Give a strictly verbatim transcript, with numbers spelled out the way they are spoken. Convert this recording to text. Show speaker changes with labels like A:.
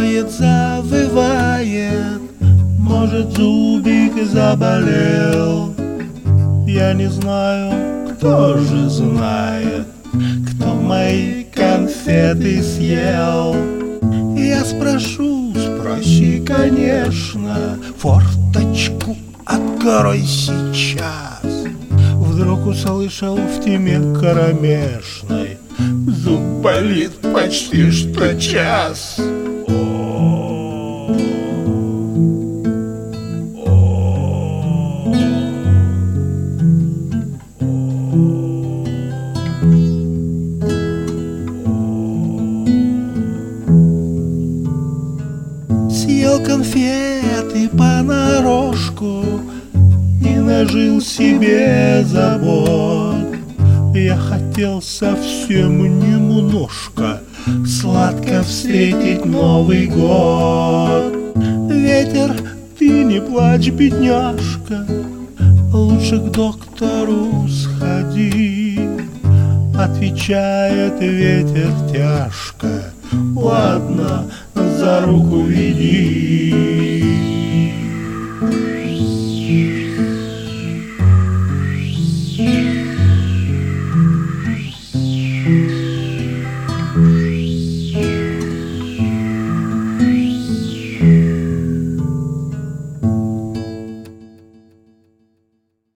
A: воет, завывает, может, зубик заболел. Я не знаю, кто же знает, кто мои конфеты съел. Я спрошу, спроси, конечно, форточку открой сейчас. Вдруг услышал в тьме кромешной: зуб болит почти что час. Съел конфеты понарошку и нажил себе забот. Я хотел совсем немножко сладко встретить Новый год. Ветер, ты не плачь, бедняжка, лучше к доктору сходи. Отвечает ветер тяжко: ладно, за руку веди.